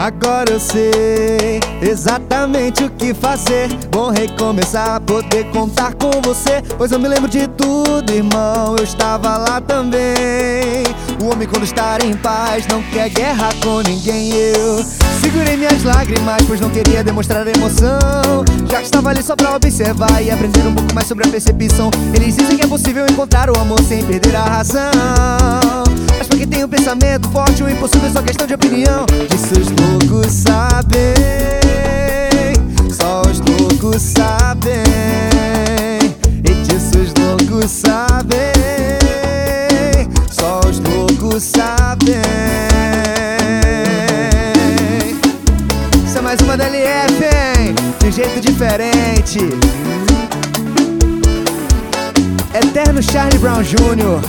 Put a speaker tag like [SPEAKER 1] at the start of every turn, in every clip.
[SPEAKER 1] Agora eu sei exatamente o que fazer. Vou recomeçar, poder contar com você, pois eu me lembro de tudo, irmão, eu estava lá também. O homem quando está em paz não quer guerra com ninguém. Eu segurei minhas lágrimas, pois não queria demonstrar emoção, já que estava ali só pra observar e aprender um pouco mais sobre a percepção. Eles dizem que é possível encontrar o amor sem perder a razão, mas pra quem tem um pensamento forte, o impossível é só questão de opinião. Disso os loucos sabem, só os loucos sabem. E disso os loucos sabem, só os loucos sabem. Isso é mais uma da LF, hein? De um jeito diferente. Eterno Charlie Brown Jr.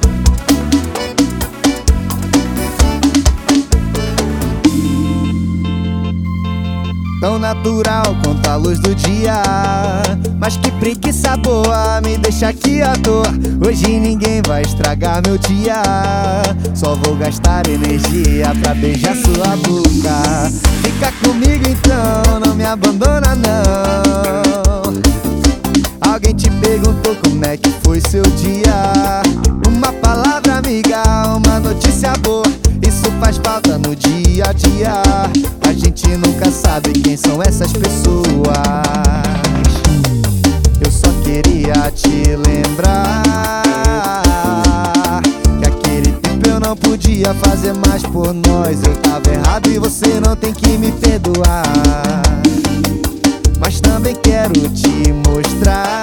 [SPEAKER 1] Tão natural quanto a luz do dia, mas que preguiça boa, me deixa aqui à toa. Hoje ninguém vai estragar meu dia, só vou gastar energia pra beijar sua boca. Fica comigo então, não me abandona não. Alguém te perguntou como é que foi seu dia? Uma palavra amiga, uma notícia boa, isso faz falta no dia a dia. A gente nunca sabe quem são essas pessoas. Eu só queria te lembrar que aquele tempo eu não podia fazer mais por nós. Eu tava errado e você não tem que me perdoar, mas também quero te mostrar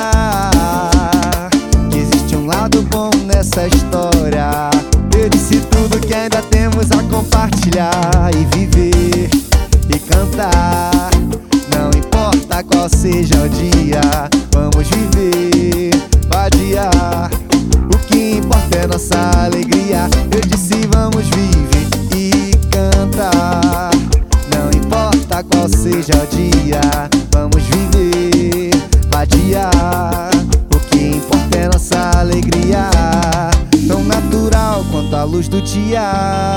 [SPEAKER 1] que existe um lado bom nessa história. Eu disse tudo que ainda temos a compartilhar e viver e cantar. Não importa qual seja o dia, vamos viver, vadiar. O que importa é nossa alegria. Eu disse vamos viver e cantar. Não importa qual seja o dia, vamos viver, vadiar. O que importa é nossa alegria, tão natural quanto a luz do dia.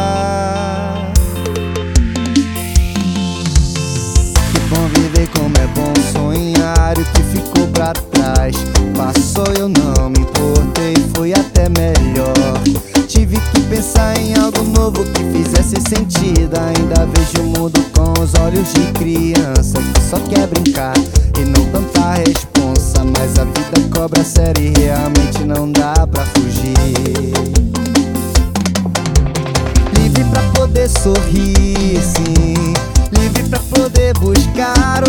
[SPEAKER 1] Que bom viver, como é bom sonhar. O que ficou pra trás passou, eu não me importei, foi até melhor. Tive que pensar em algo novo que fizesse sentido. Ainda vejo o mundo com os olhos de criança que só quer brincar e não tanta responsa. Mas a vida cobra sério e realmente não dá pra fugir. Livre pra poder sorrir, sim, livre pra poder buscar